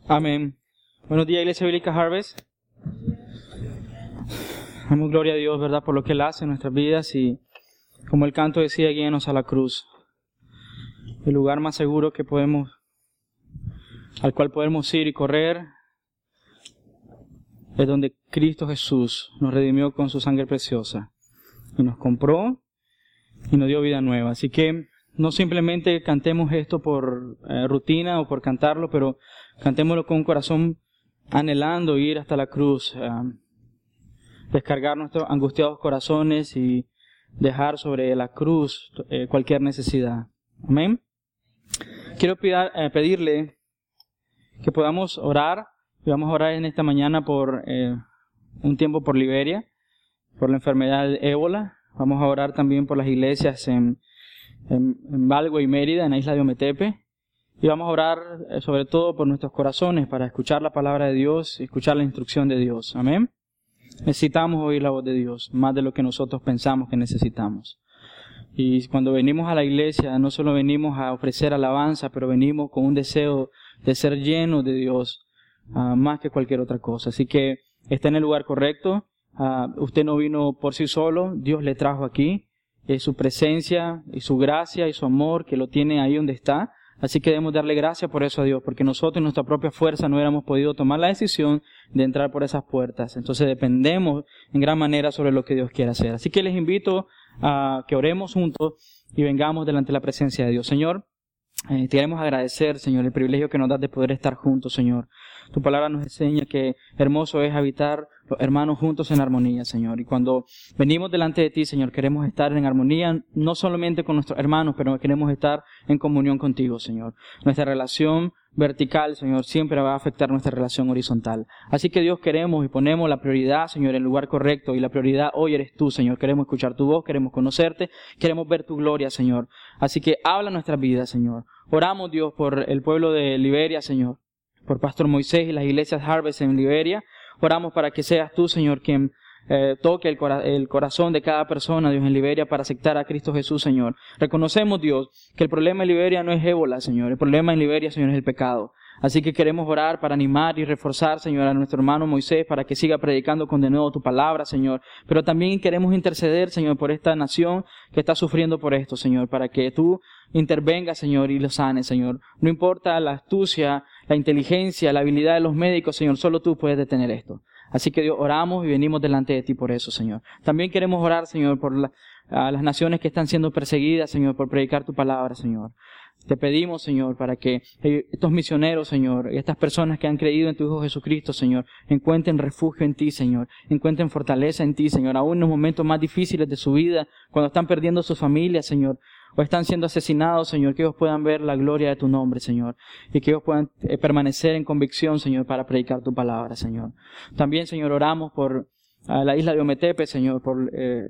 Amén. Buenos días, Iglesia Bíblica Harvest. Damos gloria a Dios, ¿verdad?, por lo que Él hace en nuestras vidas y, como el canto decía, guíanos a la cruz. El lugar más seguro al cual podemos ir y correr es donde Cristo Jesús nos redimió con su sangre preciosa y nos compró y nos dio vida nueva. Así que no simplemente cantemos esto por rutina o por cantarlo, pero cantémoslo con un corazón anhelando ir hasta la cruz, descargar nuestros angustiados corazones y dejar sobre la cruz cualquier necesidad. Amén. Quiero pedirle que podamos orar, y vamos a orar en esta mañana por un tiempo por Liberia, por la enfermedad de ébola. Vamos a orar también por las iglesias en Valgo y Mérida, en la isla de Ometepe. Y vamos a orar sobre todo por nuestros corazones para escuchar la palabra de Dios y escuchar la instrucción de Dios. Amén. Necesitamos oír la voz de Dios, más de lo que nosotros pensamos que necesitamos. Y cuando venimos a la iglesia, no solo venimos a ofrecer alabanza, pero venimos con un deseo de ser llenos de Dios, más que cualquier otra cosa. Así que está en el lugar correcto. Usted no vino por sí solo, Dios le trajo aquí. Su presencia y su gracia y su amor que lo tiene ahí donde está. Así que debemos darle gracias por eso a Dios, porque nosotros en nuestra propia fuerza no hubiéramos podido tomar la decisión de entrar por esas puertas. Entonces dependemos en gran manera sobre lo que Dios quiere hacer. Así que les invito a que oremos juntos y vengamos delante de la presencia de Dios. Señor, te queremos agradecer, Señor, el privilegio que nos das de poder estar juntos, Señor. Tu palabra nos enseña que hermoso es habitar los hermanos juntos en armonía, Señor. Y cuando venimos delante de ti, Señor, queremos estar en armonía, no solamente con nuestros hermanos, pero queremos estar en comunión contigo, Señor. Nuestra relación vertical, Señor, siempre va a afectar nuestra relación horizontal. Así que Dios, queremos y ponemos la prioridad, Señor, en el lugar correcto. Y la prioridad hoy eres tú, Señor. Queremos escuchar tu voz, queremos conocerte, queremos ver tu gloria, Señor. Así que habla nuestras vidas, Señor. Oramos, Dios, por el pueblo de Liberia, Señor. Por Pastor Moisés y las iglesias Harvest en Liberia. Oramos para que seas tú, Señor, quien toque el corazón de cada persona, Dios, en Liberia para aceptar a Cristo Jesús, Señor. Reconocemos, Dios, que el problema en Liberia no es ébola, Señor. El problema en Liberia, Señor, es el pecado. Así que queremos orar para animar y reforzar, Señor, a nuestro hermano Moisés para que siga predicando con de nuevo tu palabra, Señor. Pero también queremos interceder, Señor, por esta nación que está sufriendo por esto, Señor, para que tú intervengas, Señor, y lo sanes, Señor. No importa la astucia, la inteligencia, la habilidad de los médicos, Señor, solo tú puedes detener esto. Así que Dios, oramos y venimos delante de ti por eso, Señor. También queremos orar, Señor, por las naciones que están siendo perseguidas, Señor, por predicar tu palabra, Señor. Te pedimos, Señor, para que estos misioneros, Señor, y estas personas que han creído en tu Hijo Jesucristo, Señor, encuentren refugio en ti, Señor, encuentren fortaleza en ti, Señor, aún en los momentos más difíciles de su vida, cuando están perdiendo su familia, Señor, o están siendo asesinados, Señor, que ellos puedan ver la gloria de tu nombre, Señor, y que ellos puedan permanecer en convicción, Señor, para predicar tu palabra, Señor. También, Señor, oramos por la isla de Ometepe, Señor, por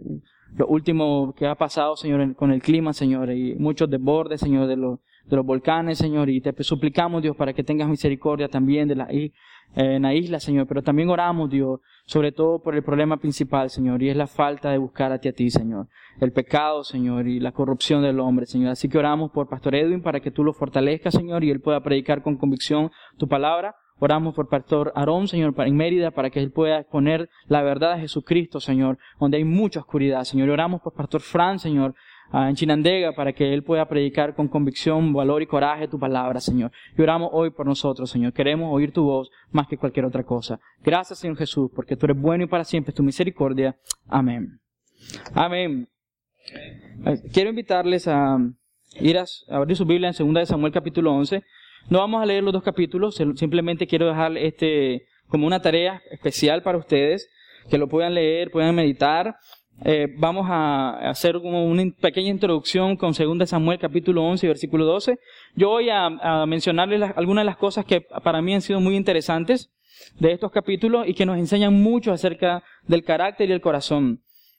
lo último que ha pasado, Señor, con el clima, Señor, y muchos desbordes, Señor, de los volcanes, Señor, y te suplicamos, Dios, para que tengas misericordia también en la isla, Señor, pero también oramos, Dios, sobre todo por el problema principal, Señor, y es la falta de buscar a ti, Señor, el pecado, Señor, y la corrupción del hombre, Señor. Así que oramos por Pastor Edwin para que tú lo fortalezcas, Señor, y él pueda predicar con convicción tu palabra. Oramos por Pastor Aarón, Señor, en Mérida, para que él pueda exponer la verdad de Jesucristo, Señor, donde hay mucha oscuridad, Señor. Y oramos por Pastor Fran, Señor, en Chinandega, para que él pueda predicar con convicción, valor y coraje tu palabra, Señor. Y oramos hoy por nosotros, Señor. Queremos oír tu voz más que cualquier otra cosa. Gracias, Señor Jesús, porque tú eres bueno y para siempre es tu misericordia. Amén. Amén. Quiero invitarles a ir a abrir su Biblia en 2 de Samuel capítulo 11. No vamos a leer los dos capítulos, simplemente quiero dejar como una tarea especial para ustedes, que lo puedan leer, puedan meditar. Vamos a hacer como una pequeña introducción con 2 de Samuel capítulo 11 versículo 12. Yo voy a mencionarles algunas de las cosas que para mí han sido muy interesantes de estos capítulos y que nos enseñan mucho acerca del carácter y el corazón.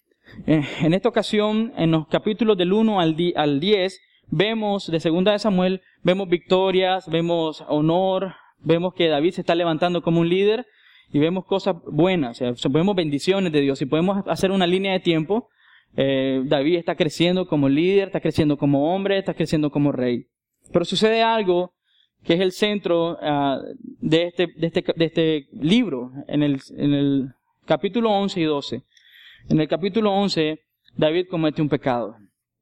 En esta ocasión, en los capítulos del 1 al 10, vemos de 2 de Samuel, vemos victorias, vemos honor, vemos que David se está levantando como un líder y vemos cosas buenas, o sea, vemos bendiciones de Dios. Si podemos hacer una línea de tiempo, David está creciendo como líder, está creciendo como hombre, está creciendo como rey. Pero sucede algo que es el centro de este libro, en el capítulo 11 y 12. En el capítulo 11, David comete un pecado.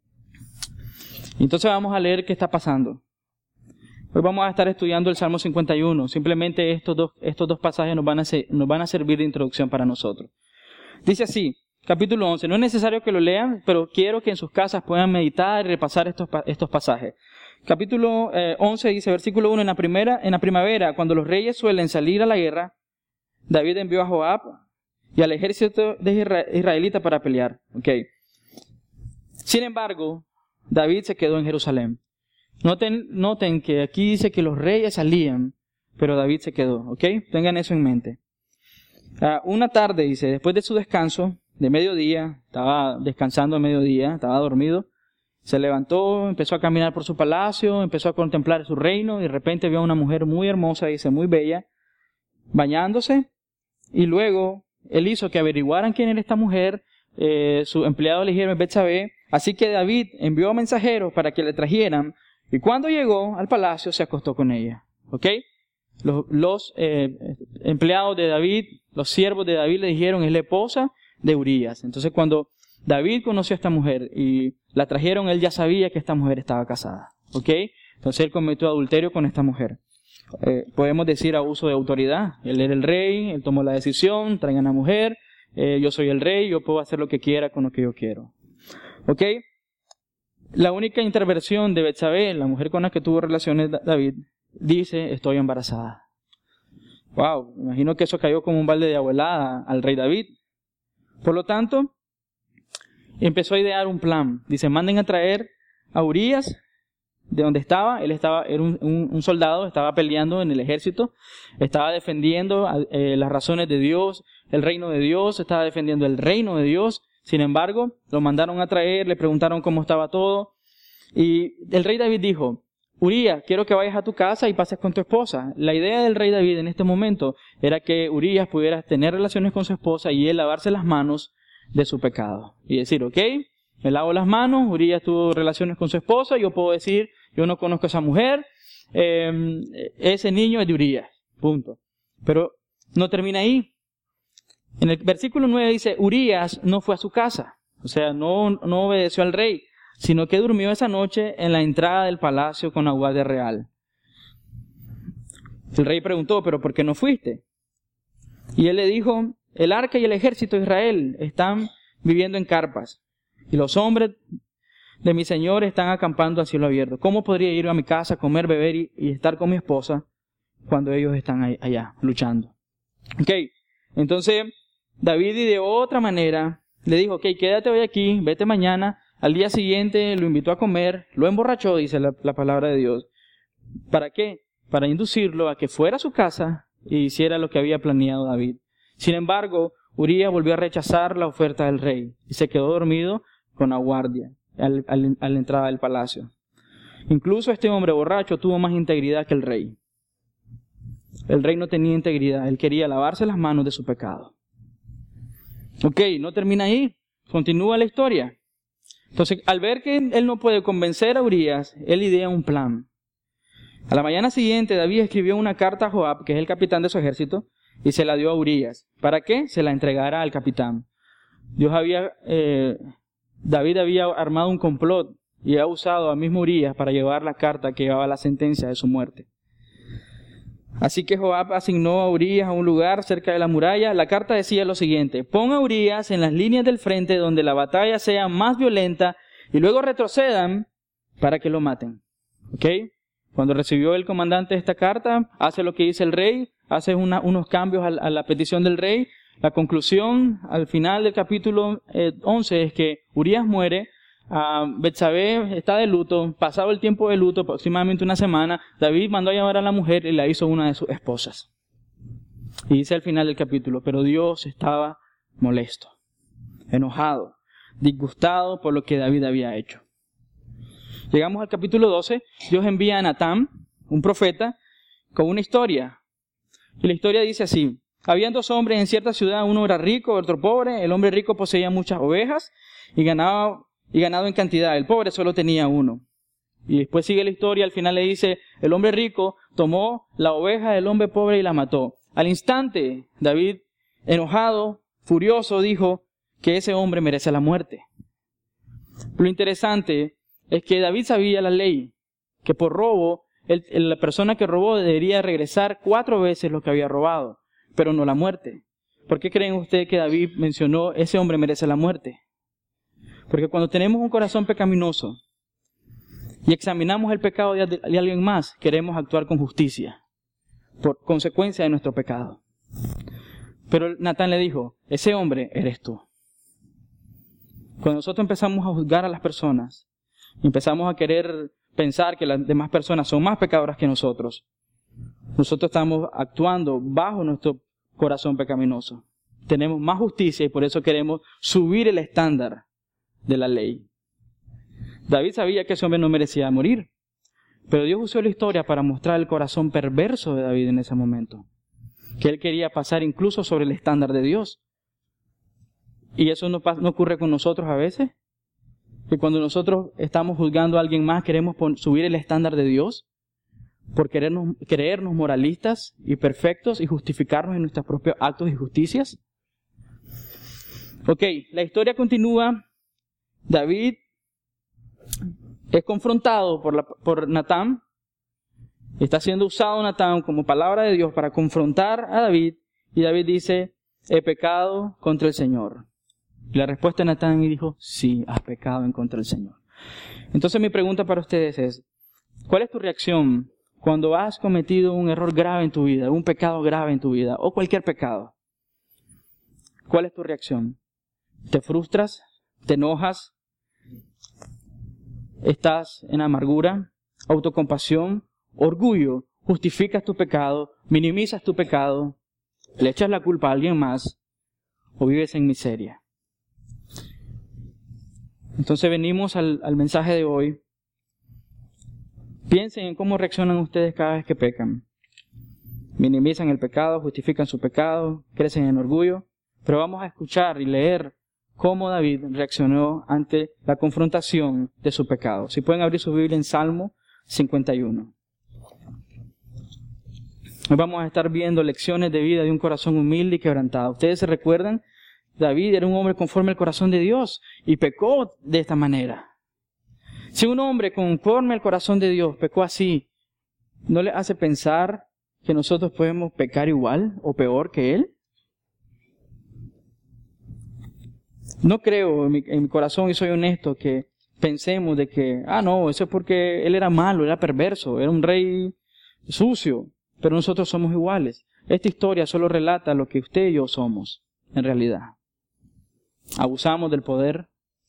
Entonces vamos a leer qué está pasando. Hoy vamos a estar estudiando el Salmo 51. Simplemente estos dos pasajes nos van a servir de introducción para nosotros. Dice así, capítulo 11. No es necesario que lo lean, pero quiero que en sus casas puedan meditar y repasar estos pasajes. Capítulo 11 dice, versículo 1, en la primavera, cuando los reyes suelen salir a la guerra, David envió a Joab y al ejército de israelita para pelear. Okay. Sin embargo, David se quedó en Jerusalén. Noten que aquí dice que los reyes salían, pero David se quedó. Okay. Tengan eso en mente. Una tarde, dice, después de su descanso de mediodía, estaba descansando a mediodía, estaba dormido, se levantó, empezó a caminar por su palacio, empezó a contemplar su reino, y de repente vio a una mujer muy hermosa, dice, muy bella, bañándose, y luego él hizo que averiguaran quién era esta mujer. Su empleado le dijeron Betsabé, así que David envió mensajeros para que le trajeran, y cuando llegó al palacio se acostó con ella. ¿Ok? Los empleados de David, los siervos de David le dijeron, es la esposa de Urías. Entonces cuando David conoció a esta mujer y la trajeron, él ya sabía que esta mujer estaba casada. ¿Ok? Entonces él cometió adulterio con esta mujer. Podemos decir abuso de autoridad. Él era el rey, él tomó la decisión, traigan a la mujer, yo soy el rey, yo puedo hacer lo que quiera con lo que yo quiero. ¿Ok? La única intervención de Betsabé, la mujer con la que tuvo relaciones David, dice, estoy embarazada. Wow, me imagino que eso cayó como un balde de agua al rey David. Por lo tanto, empezó a idear un plan. Dice, manden a traer a Urías de donde estaba. Él era un soldado, estaba peleando en el ejército, estaba defendiendo las razones de Dios, el reino de Dios, estaba defendiendo el reino de Dios. Sin embargo, lo mandaron a traer, le preguntaron cómo estaba todo, y el rey David dijo, Urías, quiero que vayas a tu casa y pases con tu esposa. La idea del rey David en este momento era que Urías pudiera tener relaciones con su esposa y él lavarse las manos de su pecado. Y decir, ok, me lavo las manos, Urías tuvo relaciones con su esposa, yo puedo decir, yo no conozco a esa mujer, ese niño es de Urías, punto. Pero no termina ahí. En el versículo 9 dice, Urías no fue a su casa, o sea, no obedeció al rey, sino que durmió esa noche en la entrada del palacio con la guardia real. El rey preguntó, ¿pero por qué no fuiste? Y él le dijo, el arca y el ejército de Israel están viviendo en carpas, y los hombres de mi señor están acampando a cielo abierto. ¿Cómo podría ir a mi casa, comer, beber y estar con mi esposa cuando ellos están allá luchando? Ok, entonces David de otra manera le dijo, ok, quédate hoy aquí, vete mañana. Al día siguiente lo invitó a comer, lo emborrachó, dice la palabra de Dios. ¿Para qué? Para inducirlo a que fuera a su casa y hiciera lo que había planeado David. Sin embargo, Urías volvió a rechazar la oferta del rey y se quedó dormido con la guardia a la entrada del palacio. Incluso este hombre borracho tuvo más integridad que el rey. El rey no tenía integridad, él quería lavarse las manos de su pecado. Ok, no termina ahí, continúa la historia. Entonces, al ver que él no puede convencer a Urías, él idea un plan. A la mañana siguiente, David escribió una carta a Joab, que es el capitán de su ejército, y se la dio a Urías. ¿Para qué? Se la entregara al capitán. David había armado un complot y ha usado a mismo Urías para llevar la carta que llevaba la sentencia de su muerte. Así que Joab asignó a Urías a un lugar cerca de la muralla. La carta decía lo siguiente: pon a Urías en las líneas del frente donde la batalla sea más violenta y luego retrocedan para que lo maten. ¿Ok? Cuando recibió el comandante esta carta, hace lo que dice el rey, hace unos cambios a la petición del rey. La conclusión al final del capítulo 11 es que Urías muere. Betsabé está de luto. Pasado el tiempo de luto, aproximadamente una semana, David mandó a llamar a la mujer y la hizo una de sus esposas. Y dice al final del capítulo: pero Dios estaba molesto, enojado, disgustado por lo que David había hecho. Llegamos al capítulo 12. Dios envía a Natán, un profeta, con una historia. Y la historia dice así: habían dos hombres en cierta ciudad, uno era rico, otro pobre. El hombre rico poseía muchas ovejas y ganado en cantidad. El pobre solo tenía uno. Y después sigue la historia, al final le dice, el hombre rico tomó la oveja del hombre pobre y la mató. Al instante, David, enojado, furioso, dijo que ese hombre merece la muerte. Lo interesante es que David sabía la ley, que por robo, la persona que robó debería regresar 4 veces lo que había robado, pero no la muerte. ¿Por qué creen ustedes que David mencionó ese hombre merece la muerte? Porque cuando tenemos un corazón pecaminoso y examinamos el pecado de alguien más, queremos actuar con justicia, por consecuencia de nuestro pecado. Pero Natán le dijo, ese hombre eres tú. Cuando nosotros empezamos a juzgar a las personas, empezamos a querer pensar que las demás personas son más pecadoras que nosotros estamos actuando bajo nuestro corazón pecaminoso. Tenemos más justicia y por eso queremos subir el estándar de la ley. David sabía que ese hombre no merecía morir, pero Dios usó la historia para mostrar el corazón perverso de David en ese momento, que él quería pasar incluso sobre el estándar de Dios. Y eso no ocurre con nosotros a veces, que cuando nosotros estamos juzgando a alguien más queremos subir el estándar de Dios por creernos moralistas y perfectos y justificarnos en nuestros propios actos y justicias. Ok, la historia continúa. David es confrontado por Natán. Está siendo usado Natán como palabra de Dios para confrontar a David. Y David dice, he pecado contra el Señor. Y la respuesta de Natán dijo, sí, has pecado en contra del Señor. Entonces mi pregunta para ustedes es, ¿cuál es tu reacción cuando has cometido un error grave en tu vida, un pecado grave en tu vida, o cualquier pecado? ¿Cuál es tu reacción? ¿Te frustras? ¿Te enojas? ¿Estás en amargura? ¿Autocompasión? ¿Orgullo? ¿Justificas tu pecado? ¿Minimizas tu pecado? ¿Le echas la culpa a alguien más? ¿O vives en miseria? Entonces venimos al mensaje de hoy. Piensen en cómo reaccionan ustedes cada vez que pecan. Minimizan el pecado, justifican su pecado, crecen en orgullo. Pero vamos a escuchar y leer cómo David reaccionó ante la confrontación de su pecado. Si pueden abrir su Biblia en Salmo 51. Hoy vamos a estar viendo lecciones de vida de un corazón humilde y quebrantado. Ustedes se recuerdan, David era un hombre conforme al corazón de Dios y pecó de esta manera. Si un hombre conforme al corazón de Dios pecó así, ¿no le hace pensar que nosotros podemos pecar igual o peor que él? No creo en mi corazón, y soy honesto, que pensemos de que, no, eso es porque él era malo, era perverso, era un rey sucio, pero nosotros somos iguales. Esta historia solo relata lo que usted y yo somos, en realidad. Abusamos del poder,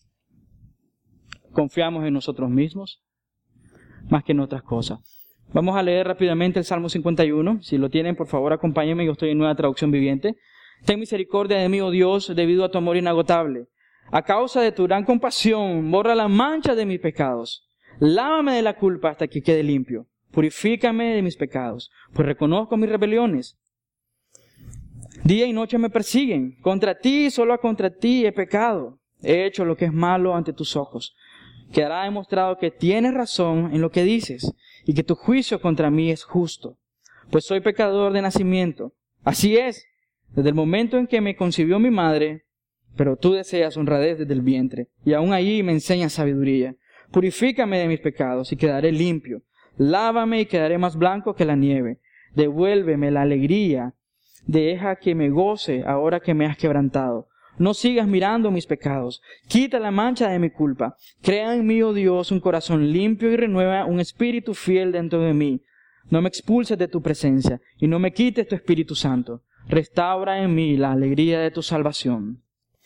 confiamos en nosotros mismos, más que en otras cosas. Vamos a leer rápidamente el Salmo 51. Si lo tienen, por favor, acompáñenme. Yo estoy en Nueva Traducción Viviente. Ten misericordia de mí, oh Dios, debido a tu amor inagotable. A causa de tu gran compasión, borra la mancha de mis pecados. Lávame de la culpa hasta que quede limpio. Purifícame de mis pecados, pues reconozco mis rebeliones. Día y noche me persiguen. Contra ti, solo contra ti he pecado. He hecho lo que es malo ante tus ojos. Quedará demostrado que tienes razón en lo que dices y que tu juicio contra mí es justo. Pues soy pecador de nacimiento. Así es, desde el momento en que me concibió mi madre, pero tú deseas honradez desde el vientre y aún allí me enseñas sabiduría. Purifícame de mis pecados y quedaré limpio. Lávame y quedaré más blanco que la nieve. Devuélveme la alegría. Deja que me goce ahora que me has quebrantado. No sigas mirando mis pecados. Quita la mancha de mi culpa. Crea en mí, oh Dios, un corazón limpio y renueva un espíritu fiel dentro de mí. No me expulses de tu presencia y no me quites tu Espíritu Santo. Restaura en mí la alegría de tu salvación.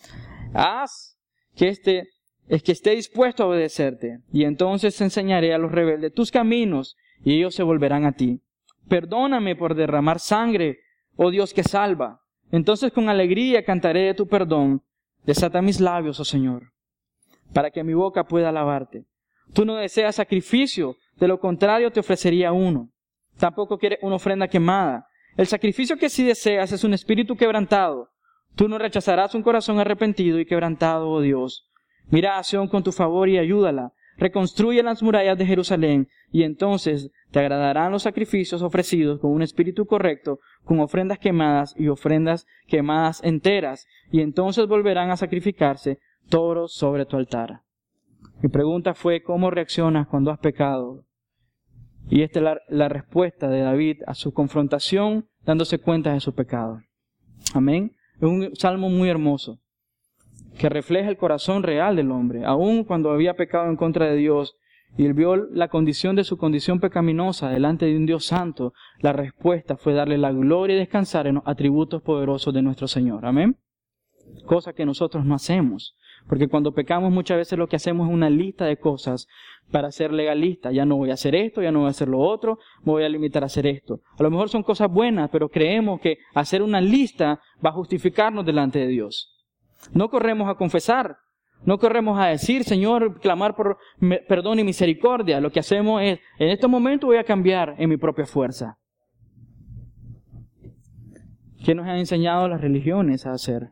Haz que esté dispuesto a obedecerte, y entonces enseñaré a los rebeldes tus caminos, y ellos se volverán a ti. Perdóname por derramar sangre, oh Dios que salva. Entonces con alegría cantaré de tu perdón. Desata mis labios, oh Señor, para que mi boca pueda alabarte. Tú no deseas sacrificio, de lo contrario te ofrecería uno. Tampoco quieres una ofrenda quemada. El sacrificio que sí deseas es un espíritu quebrantado. Tú no rechazarás un corazón arrepentido y quebrantado, oh Dios. Mira a Sión con tu favor y ayúdala. reconstruye las murallas de Jerusalén, y entonces te agradarán los sacrificios ofrecidos con un espíritu correcto, con ofrendas quemadas y ofrendas quemadas enteras, y entonces volverán a sacrificarse toros sobre tu altar. Mi pregunta fue, ¿cómo reaccionas cuando has pecado? Y esta es la respuesta de David a su confrontación, dándose cuenta de su pecado. Amén. Es un salmo muy hermoso, que refleja el corazón real del hombre. Aun cuando había pecado en contra de Dios, y él vio la condición de su condición pecaminosa delante de un Dios santo, la respuesta fue darle la gloria y descansar en los atributos poderosos de nuestro Señor. Amén. Cosa que nosotros no hacemos. Porque cuando pecamos muchas veces lo que hacemos es una lista de cosas para ser legalista. Ya no voy a hacer esto, ya no voy a hacer lo otro, me voy a limitar a hacer esto. A lo mejor son cosas buenas, pero creemos que hacer una lista va a justificarnos delante de Dios. No corremos a confesar, no corremos a decir, Señor, clamar por perdón y misericordia. Lo que hacemos es, en este momento voy a cambiar en mi propia fuerza. ¿Qué nos han enseñado las religiones a hacer?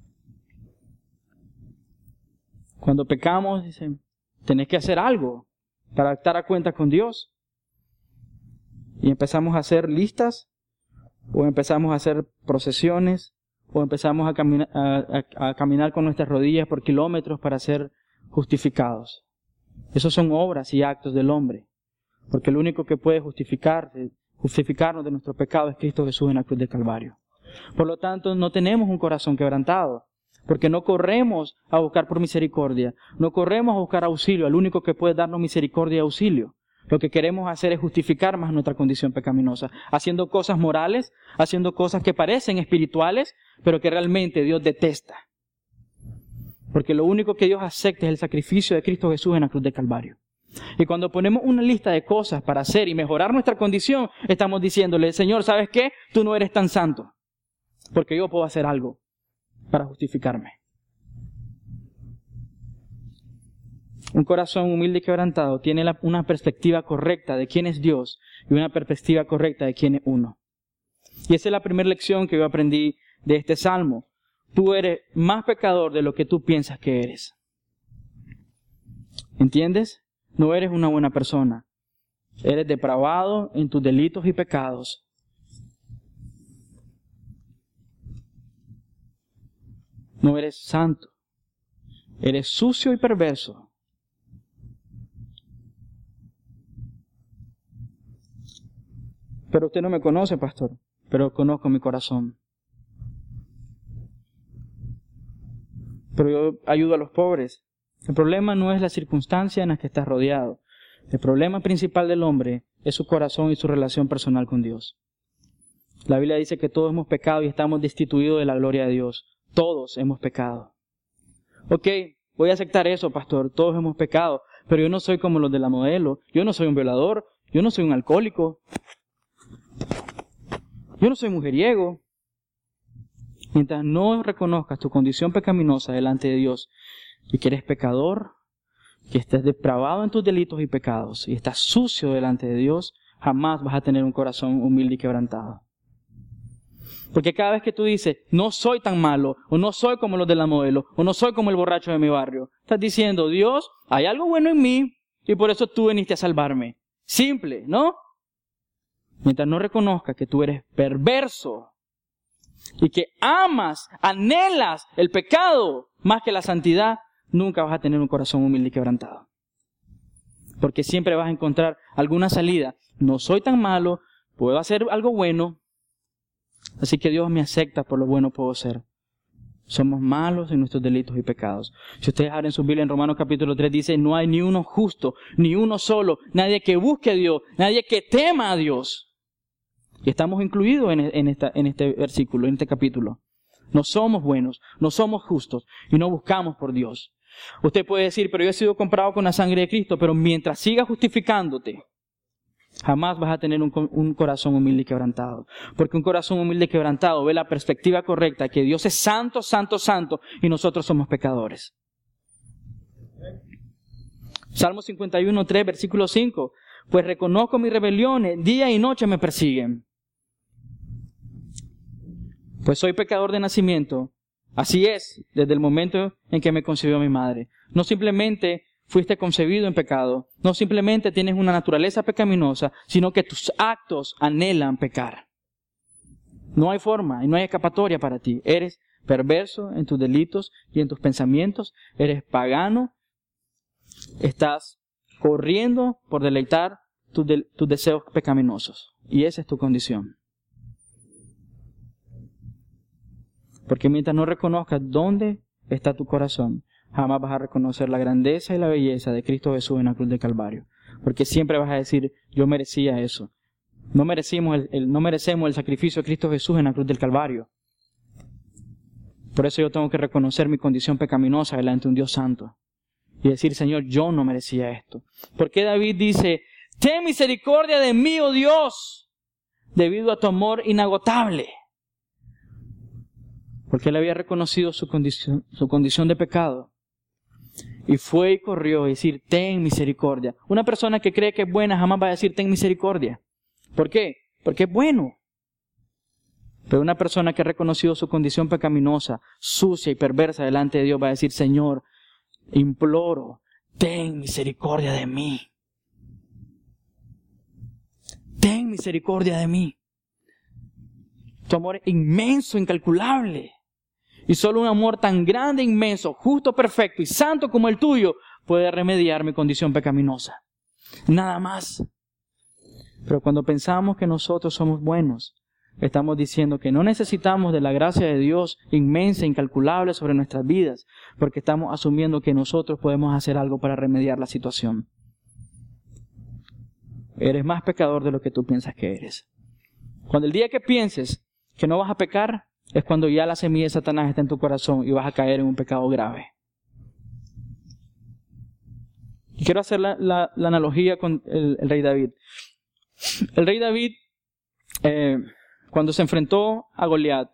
Cuando pecamos, dicen, tenés que hacer algo para estar a cuenta con Dios. Y empezamos a hacer listas, o empezamos a hacer procesiones, o empezamos a caminar con nuestras rodillas por kilómetros para ser justificados. Esos son obras y actos del hombre. Porque el único que puede justificarnos de nuestro pecado es Cristo Jesús en la cruz del Calvario. Por lo tanto, no tenemos un corazón quebrantado. Porque no corremos a buscar por misericordia. No corremos a buscar auxilio al único que puede darnos misericordia y auxilio. Lo que queremos hacer es justificar más nuestra condición pecaminosa, haciendo cosas morales, haciendo cosas que parecen espirituales, pero que realmente Dios detesta. Porque lo único que Dios acepta es el sacrificio de Cristo Jesús en la cruz del Calvario. Y cuando ponemos una lista de cosas para hacer y mejorar nuestra condición, estamos diciéndole, Señor, ¿sabes qué? Tú no eres tan santo, porque yo puedo hacer algo para justificarme. Un corazón humilde y quebrantado tiene una perspectiva correcta de quién es Dios y una perspectiva correcta de quién es uno. Y esa es la primera lección que yo aprendí de este salmo. Tú eres más pecador de lo que tú piensas que eres. ¿Entiendes? No eres una buena persona. Eres depravado en tus delitos y pecados. No eres santo. Eres sucio y perverso. Pero usted no me conoce, pastor, pero conozco mi corazón. Pero yo ayudo a los pobres. El problema no es la circunstancia en la que estás rodeado. El problema principal del hombre es su corazón y su relación personal con Dios. La Biblia dice que todos hemos pecado y estamos destituidos de la gloria de Dios. Todos hemos pecado. Ok, voy a aceptar eso, pastor. Todos hemos pecado. Pero yo no soy como los de la modelo. Yo no soy un violador. Yo no soy un alcohólico. Yo no soy mujeriego. Mientras no reconozcas tu condición pecaminosa delante de Dios y que eres pecador, que estés depravado en tus delitos y pecados y estás sucio delante de Dios, jamás vas a tener un corazón humilde y quebrantado. Porque cada vez que tú dices, no soy tan malo, o no soy como los de la modelo, o no soy como el borracho de mi barrio, estás diciendo, Dios, hay algo bueno en mí y por eso tú viniste a salvarme. Simple, ¿no? Mientras no reconozcas que tú eres perverso y que amas, anhelas el pecado más que la santidad, nunca vas a tener un corazón humilde y quebrantado. Porque siempre vas a encontrar alguna salida. No soy tan malo, puedo hacer algo bueno, así que Dios me acepta por lo bueno puedo ser. Somos malos en nuestros delitos y pecados. Si ustedes abren su Biblia en Romanos capítulo 3, dice, no hay ni uno justo, ni uno solo, nadie que busque a Dios, nadie que tema a Dios. Y estamos incluidos en este versículo, en este capítulo. No somos buenos, no somos justos y no buscamos por Dios. Usted puede decir, pero yo he sido comprado con la sangre de Cristo, pero mientras sigas justificándote, jamás vas a tener un corazón humilde y quebrantado. Porque un corazón humilde y quebrantado ve la perspectiva correcta, que Dios es santo, santo, santo, y nosotros somos pecadores. Salmo 51, 3, versículo 5. Pues reconozco mis rebeliones, día y noche me persiguen. Pues soy pecador de nacimiento. Así es, desde el momento en que me concibió mi madre. No simplemente fuiste concebido en pecado. No simplemente tienes una naturaleza pecaminosa, sino que tus actos anhelan pecar. No hay forma y no hay escapatoria para ti. Eres perverso en tus delitos y en tus pensamientos. Eres pagano. Estás corriendo por deleitar tus deseos pecaminosos. Y esa es tu condición. Porque mientras no reconozcas dónde está tu corazón, jamás vas a reconocer la grandeza y la belleza de Cristo Jesús en la cruz del Calvario. Porque siempre vas a decir, yo merecía eso. No merecemos el sacrificio de Cristo Jesús en la cruz del Calvario. Por eso yo tengo que reconocer mi condición pecaminosa delante de un Dios santo. Y decir, Señor, yo no merecía esto. ¿Por qué David dice, ten misericordia de mí, oh Dios, debido a tu amor inagotable? Porque él había reconocido su condición de pecado. Y fue y corrió a decir, ten misericordia. Una persona que cree que es buena jamás va a decir, ten misericordia. ¿Por qué? Porque es bueno. Pero una persona que ha reconocido su condición pecaminosa, sucia y perversa delante de Dios va a decir, Señor, imploro, ten misericordia de mí. Ten misericordia de mí. Tu amor es inmenso, incalculable. Y solo un amor tan grande, inmenso, justo, perfecto y santo como el tuyo puede remediar mi condición pecaminosa. Nada más. Pero cuando pensamos que nosotros somos buenos, estamos diciendo que no necesitamos de la gracia de Dios inmensa, incalculable sobre nuestras vidas, porque estamos asumiendo que nosotros podemos hacer algo para remediar la situación. Eres más pecador de lo que tú piensas que eres. Cuando el día que pienses que no vas a pecar, es cuando ya la semilla de Satanás está en tu corazón y vas a caer en un pecado grave. Y quiero hacer la analogía con el rey David. El rey David, cuando se enfrentó a Goliat,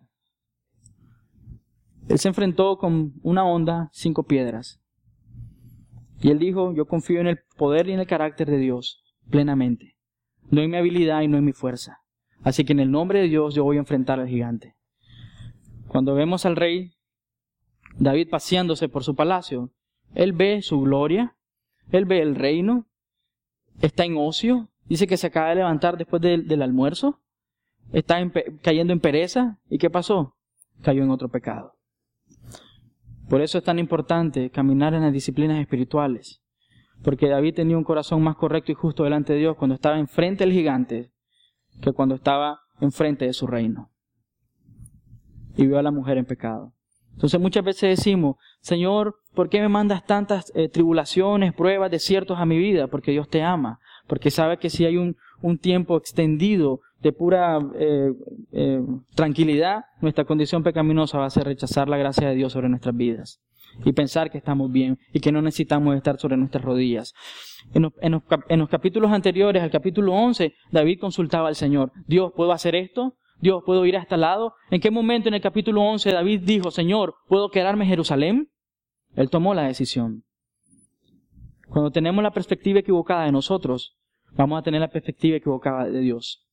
él se enfrentó con una honda, 5 piedras. Y él dijo, yo confío en el poder y en el carácter de Dios plenamente. No en mi habilidad y no en mi fuerza. Así que en el nombre de Dios yo voy a enfrentar al gigante. Cuando vemos al rey David paseándose por su palacio, él ve su gloria, él ve el reino, está en ocio, dice que se acaba de levantar después del almuerzo, está cayendo en pereza, ¿y qué pasó? Cayó en otro pecado. Por eso es tan importante caminar en las disciplinas espirituales, porque David tenía un corazón más correcto y justo delante de Dios cuando estaba enfrente del gigante que cuando estaba enfrente de su reino. Y vio a la mujer en pecado. Entonces muchas veces decimos, Señor, ¿por qué me mandas tantas tribulaciones, pruebas, desiertos a mi vida? Porque Dios te ama. Porque sabe que si hay un tiempo extendido de pura tranquilidad, nuestra condición pecaminosa va a ser rechazar la gracia de Dios sobre nuestras vidas. Y pensar que estamos bien y que no necesitamos estar sobre nuestras rodillas. En los capítulos anteriores, al capítulo 11, David consultaba al Señor. Dios, ¿puedo hacer esto? Dios, ¿puedo ir a este lado? ¿En qué momento en el capítulo 11 David dijo, Señor, ¿puedo quedarme en Jerusalén? Él tomó la decisión. Cuando tenemos la perspectiva equivocada de nosotros, vamos a tener la perspectiva equivocada de Dios.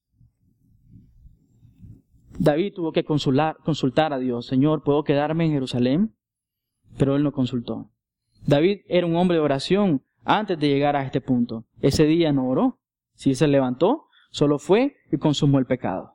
David tuvo que consultar a Dios. Señor, ¿puedo quedarme en Jerusalén? Pero él no consultó. David era un hombre de oración antes de llegar a este punto. Ese día no oró. Si se levantó, solo fue y consumó el pecado.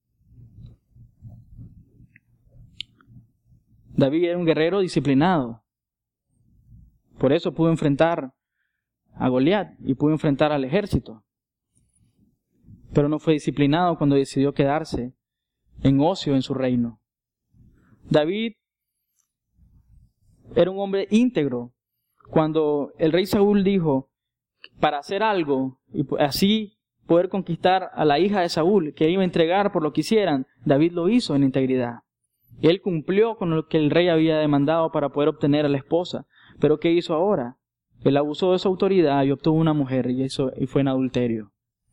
David era un guerrero disciplinado. Por eso pudo enfrentar a Goliat y pudo enfrentar al ejército. Pero no fue disciplinado cuando decidió quedarse en ocio en su reino. David era un hombre íntegro. Cuando el rey Saúl dijo, para hacer algo y así poder conquistar a la hija de Saúl, que iba a entregar por lo que hicieran, David lo hizo en integridad. Él cumplió con lo que el rey había demandado para poder obtener a la esposa. Pero ¿qué hizo ahora? Él abusó de su autoridad y obtuvo una mujer y fue en adulterio.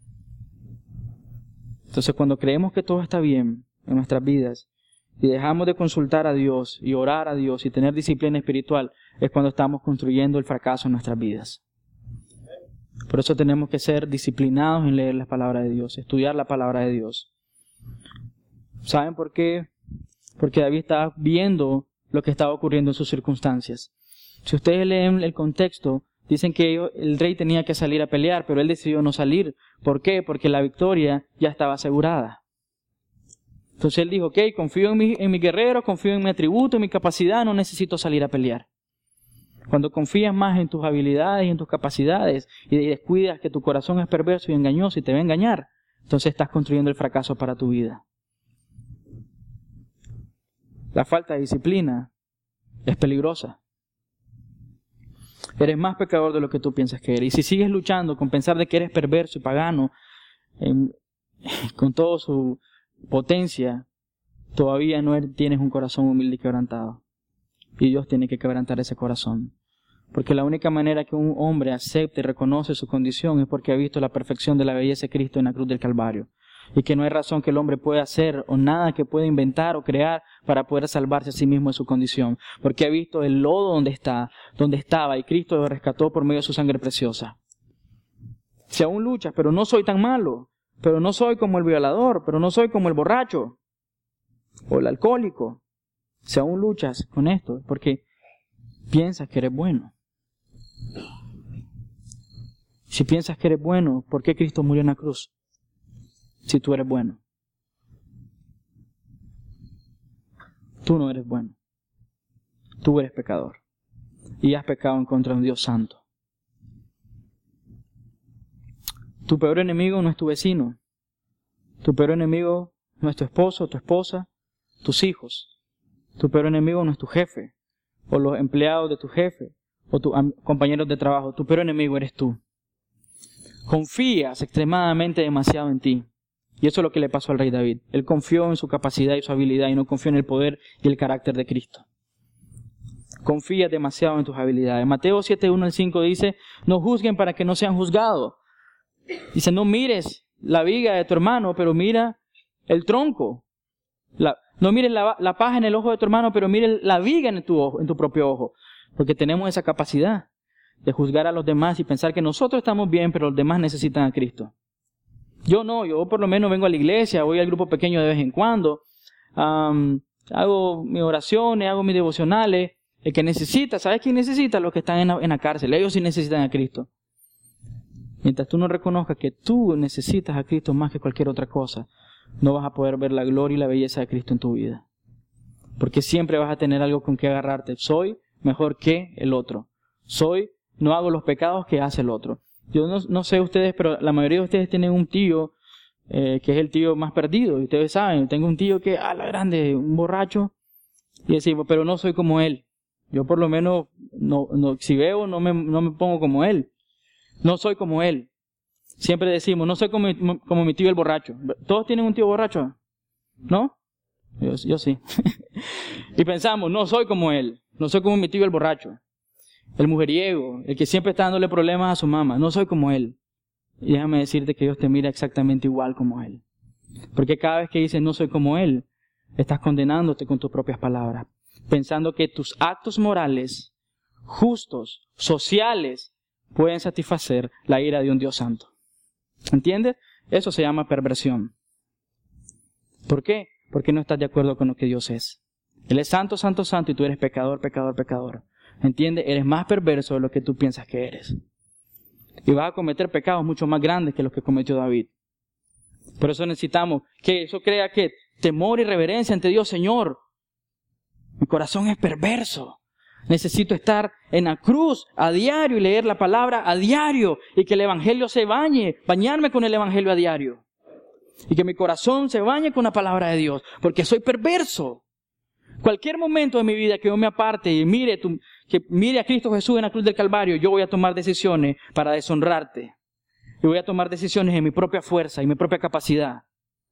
Entonces cuando creemos que todo está bien en nuestras vidas y dejamos de consultar a Dios y orar a Dios y tener disciplina espiritual, es cuando estamos construyendo el fracaso en nuestras vidas. Por eso tenemos que ser disciplinados en leer la palabra de Dios, estudiar la palabra de Dios. ¿Saben por qué? Porque David estaba viendo lo que estaba ocurriendo en sus circunstancias. Si ustedes leen el contexto Dicen que el rey tenía que salir a pelear, pero él decidió no salir. ¿Por qué? Porque la victoria ya estaba asegurada. Entonces él dijo, ok, confío en mi guerrero, confío en mi atributo, en mi capacidad, no necesito salir a pelear. Cuando confías más en tus habilidades y en tus capacidades y descuidas que tu corazón es perverso y engañoso y te va a engañar, entonces estás construyendo el fracaso para tu vida. La falta de disciplina es peligrosa. Eres más pecador de lo que tú piensas que eres. Y si sigues luchando con pensar de que eres perverso y pagano, con toda su potencia, todavía no tienes un corazón humilde y quebrantado. Y Dios tiene que quebrantar ese corazón. Porque la única manera que un hombre acepte y reconoce su condición es porque ha visto la perfección de la belleza de Cristo en la cruz del Calvario. Y que no hay razón que el hombre pueda hacer o nada que pueda inventar o crear para poder salvarse a sí mismo de su condición. Porque ha visto el lodo donde estaba y Cristo lo rescató por medio de su sangre preciosa. Si aún luchas, pero no soy tan malo, pero no soy como el violador, pero no soy como el borracho o el alcohólico. Si aún luchas con esto, es porque piensas que eres bueno. Si piensas que eres bueno, ¿por qué Cristo murió en la cruz? Si tú eres bueno. Tú no eres bueno. Tú eres pecador. Y has pecado en contra de un Dios santo. Tu peor enemigo no es tu vecino. Tu peor enemigo no es tu esposo, tu esposa, tus hijos. Tu peor enemigo no es tu jefe, o los empleados de tu jefe, o tus compañeros de trabajo. Tu peor enemigo eres tú. Confías extremadamente demasiado en ti. Y eso es lo que le pasó al rey David. Él confió en su capacidad y su habilidad y no confió en el poder y el carácter de Cristo. Confías demasiado en tus habilidades. Mateo 7, 1 al 5 dice, no juzguen para que no sean juzgados. Dice, no mires la viga de tu hermano, pero mira el tronco. No mires la paja en el ojo de tu hermano, pero mire la viga en tu propio ojo. Porque tenemos esa capacidad de juzgar a los demás y pensar que nosotros estamos bien, pero los demás necesitan a Cristo. Yo no, yo por lo menos vengo a la iglesia, voy al grupo pequeño de vez en cuando, hago mis oraciones, hago mis devocionales. El que necesita, ¿sabes quién necesita? Los que están en la cárcel, ellos sí necesitan a Cristo. Mientras tú no reconozcas que tú necesitas a Cristo más que cualquier otra cosa, no vas a poder ver la gloria y la belleza de Cristo en tu vida. Porque siempre vas a tener algo con que agarrarte. Soy mejor que el otro. No hago los pecados que hace el otro. Yo no sé ustedes, pero la mayoría de ustedes tienen un tío que es el tío más perdido. Y ustedes saben, tengo un tío que, la grande, un borracho. Y decimos, pero no soy como él. Yo por lo menos, si veo, no me pongo como él. No soy como él. Siempre decimos, no soy como mi tío el borracho. ¿Todos tienen un tío borracho? ¿No? Yo sí. Y pensamos, no soy como él. No soy como mi tío el borracho. El mujeriego, el que siempre está dándole problemas a su mamá. No soy como él. Y déjame decirte que Dios te mira exactamente igual como él. Porque cada vez que dices no soy como él, estás condenándote con tus propias palabras. Pensando que tus actos morales, justos, sociales, pueden satisfacer la ira de un Dios santo. ¿Entiendes? Eso se llama perversión. ¿Por qué? Porque no estás de acuerdo con lo que Dios es. Él es santo, santo, santo y tú eres pecador, pecador, pecador. ¿Entiendes? Eres más perverso de lo que tú piensas que eres. Y vas a cometer pecados mucho más grandes que los que cometió David. Por eso necesitamos que eso crea que temor y reverencia ante Dios. Señor, mi corazón es perverso. Necesito estar en la cruz a diario y leer la palabra a diario. Y que el Evangelio se bañarme con el Evangelio a diario. Y que mi corazón se bañe con la palabra de Dios. Porque soy perverso. Cualquier momento de mi vida que yo me aparte y mire a Cristo Jesús en la cruz del Calvario, yo voy a tomar decisiones para deshonrarte. Y voy a tomar decisiones en mi propia fuerza y mi propia capacidad.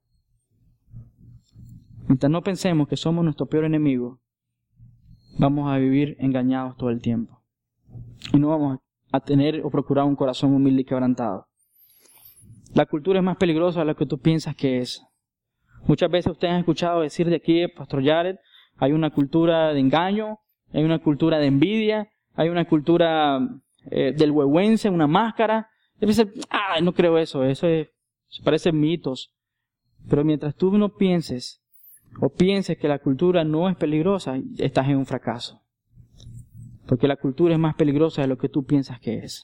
Mientras no pensemos que somos nuestro peor enemigo, vamos a vivir engañados todo el tiempo. Y no vamos a tener o procurar un corazón humilde y quebrantado. La cultura es más peligrosa de lo que tú piensas que es. Muchas veces ustedes han escuchado decir de aquí, Pastor Jared, hay una cultura de engaño, hay una cultura de envidia, hay una cultura del huehuense, una máscara. Y veces, no creo eso parecen mitos. Pero mientras tú no pienses, o pienses que la cultura no es peligrosa, estás en un fracaso. Porque la cultura es más peligrosa de lo que tú piensas que es.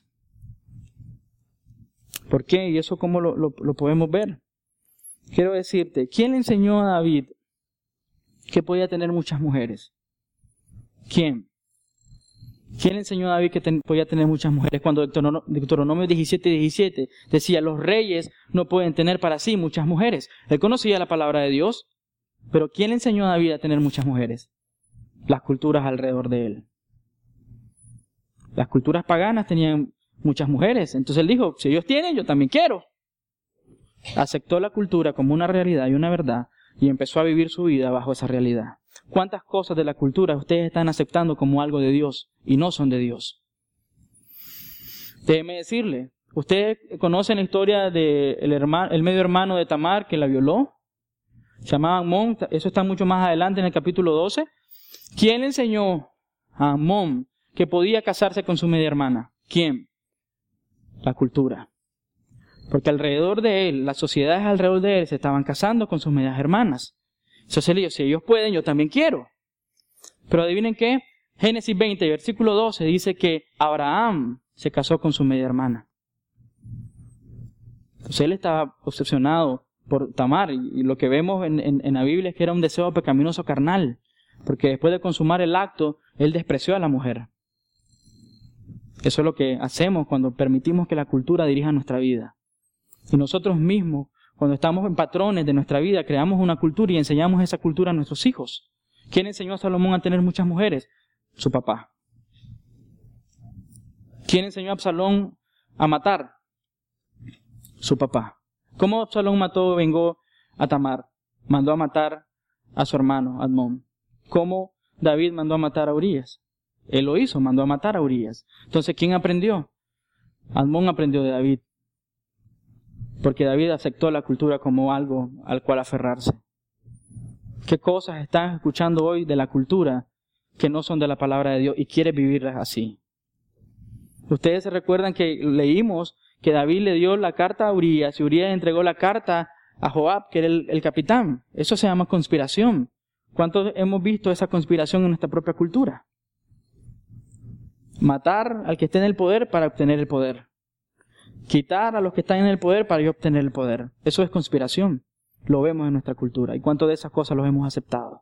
¿Por qué? Y eso cómo lo podemos ver. Quiero decirte, ¿quién le enseñó a David que podía tener muchas mujeres? ¿Quién? ¿Quién le enseñó a David que podía tener muchas mujeres? Cuando Deuteronomio 17:17 decía, los reyes no pueden tener para sí muchas mujeres. Él conocía la palabra de Dios, pero ¿quién le enseñó a David a tener muchas mujeres? Las culturas alrededor de él. Las culturas paganas tenían muchas mujeres. Entonces él dijo, si ellos tienen, yo también quiero. Aceptó la cultura como una realidad y una verdad y empezó a vivir su vida bajo esa realidad. ¿Cuántas cosas de la cultura ustedes están aceptando como algo de Dios y no son de Dios? Déjeme decirle, ¿ustedes conocen la historia del medio hermano de Tamar que la violó? Se llamaba Amón, eso está mucho más adelante en el capítulo 12. ¿Quién le enseñó a Amón que podía casarse con su media hermana? ¿Quién? La cultura. Porque alrededor de él, las sociedades alrededor de él se estaban casando con sus medias hermanas. Entonces él dijo, si ellos pueden, yo también quiero. Pero adivinen qué, Génesis 20, versículo 12, dice que Abraham se casó con su media hermana. Entonces él estaba obsesionado por Tamar, y lo que vemos en la Biblia es que era un deseo pecaminoso carnal, porque después de consumar el acto, él despreció a la mujer. Eso es lo que hacemos cuando permitimos que la cultura dirija nuestra vida. Y nosotros mismos, cuando estamos en patrones de nuestra vida, creamos una cultura y enseñamos esa cultura a nuestros hijos. ¿Quién enseñó a Salomón a tener muchas mujeres? Su papá. ¿Quién enseñó a Absalón a matar? Su papá. ¿Cómo Absalón vengó a Tamar? Mandó a matar a su hermano, Amnón. ¿Cómo David mandó a matar a Urías? Él lo hizo, mandó a matar a Urías. Entonces, ¿quién aprendió? Amnón aprendió de David. Porque David aceptó la cultura como algo al cual aferrarse. ¿Qué cosas están escuchando hoy de la cultura que no son de la palabra de Dios y quieres vivirlas así? Ustedes se recuerdan que leímos que David le dio la carta a Urías y Urías entregó la carta a Joab, que era el capitán. Eso se llama conspiración. ¿Cuántos hemos visto esa conspiración en nuestra propia cultura? Matar al que esté en el poder para obtener el poder. Quitar a los que están en el poder para yo obtener el poder. Eso es conspiración. Lo vemos en nuestra cultura. ¿Y cuánto de esas cosas los hemos aceptado?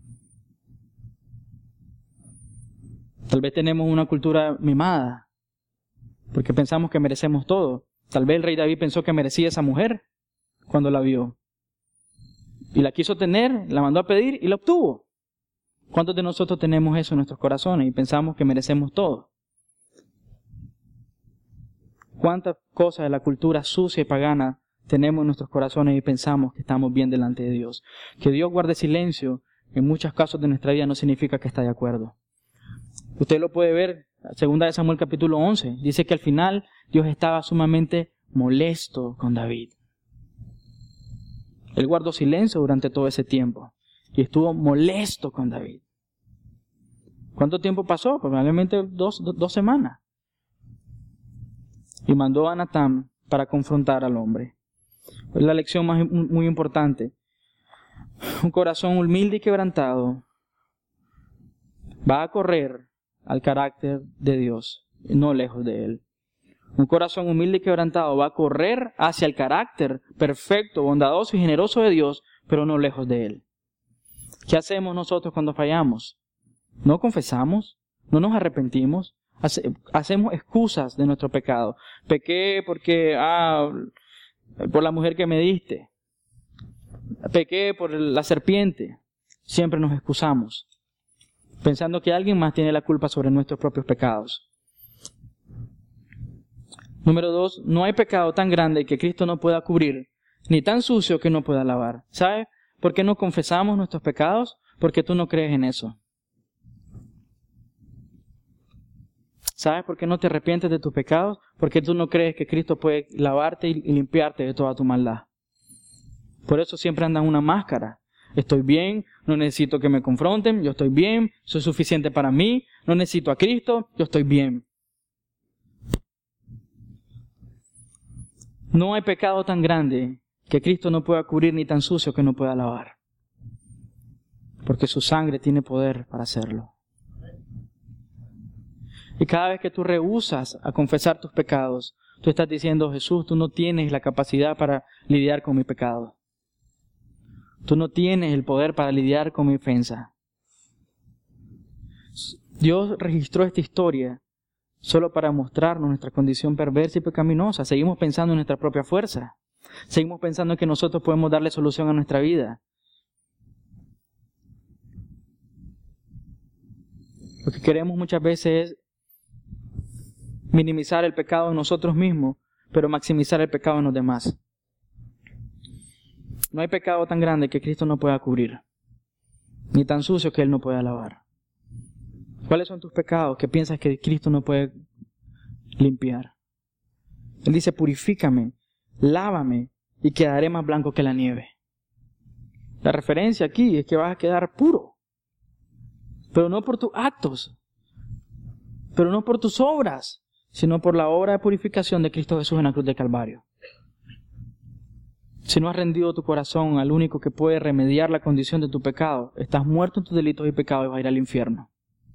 Tal vez tenemos una cultura mimada, porque pensamos que merecemos todo. Tal vez el rey David pensó que merecía esa mujer cuando la vio. Y la quiso tener, la mandó a pedir y la obtuvo. ¿Cuántos de nosotros tenemos eso en nuestros corazones y pensamos que merecemos todo? ¿Cuántas cosas de la cultura sucia y pagana tenemos en nuestros corazones y pensamos que estamos bien delante de Dios? Que Dios guarde silencio en muchos casos de nuestra vida no significa que está de acuerdo. Usted lo puede ver, 2 Samuel capítulo 11, dice que al final Dios estaba sumamente molesto con David. Él guardó silencio durante todo ese tiempo y estuvo molesto con David. ¿Cuánto tiempo pasó? Probablemente dos semanas. Y mandó a Natán para confrontar al hombre. Es la lección muy importante. Un corazón humilde y quebrantado va a correr al carácter de Dios, no lejos de Él. Un corazón humilde y quebrantado va a correr hacia el carácter perfecto, bondadoso y generoso de Dios, pero no lejos de Él. ¿Qué hacemos nosotros cuando fallamos? No confesamos, no nos arrepentimos, hacemos excusas de nuestro pecado. Pequé porque, por la mujer que me diste. Pequé por la serpiente. Siempre nos excusamos, pensando que alguien más tiene la culpa sobre nuestros propios pecados. Número 2, no hay pecado tan grande que Cristo no pueda cubrir, ni tan sucio que no pueda lavar. ¿Sabe por qué no confesamos nuestros pecados? Porque tú no crees en eso. ¿Sabes por qué no te arrepientes de tus pecados? Porque tú no crees que Cristo puede lavarte y limpiarte de toda tu maldad. Por eso siempre andan una máscara. Estoy bien, no necesito que me confronten, yo estoy bien, soy suficiente para mí, no necesito a Cristo, yo estoy bien. No hay pecado tan grande que Cristo no pueda cubrir ni tan sucio que no pueda lavar. Porque su sangre tiene poder para hacerlo. Y cada vez que tú rehusas a confesar tus pecados, tú estás diciendo, Jesús, tú no tienes la capacidad para lidiar con mi pecado. Tú no tienes el poder para lidiar con mi ofensa. Dios registró esta historia solo para mostrarnos nuestra condición perversa y pecaminosa. Seguimos pensando en nuestra propia fuerza. Seguimos pensando que nosotros podemos darle solución a nuestra vida. Lo que queremos muchas veces es minimizar el pecado en nosotros mismos, pero maximizar el pecado en los demás. No hay pecado tan grande que Cristo no pueda cubrir, ni tan sucio que Él no pueda lavar. ¿Cuáles son tus pecados que piensas que Cristo no puede limpiar? Él dice, purifícame, lávame y quedaré más blanco que la nieve. La referencia aquí es que vas a quedar puro, pero no por tus actos, pero no por tus obras, sino por la obra de purificación de Cristo Jesús en la cruz del Calvario. Si no has rendido tu corazón al único que puede remediar la condición de tu pecado, estás muerto en tus delitos y pecados y vas a ir al infierno.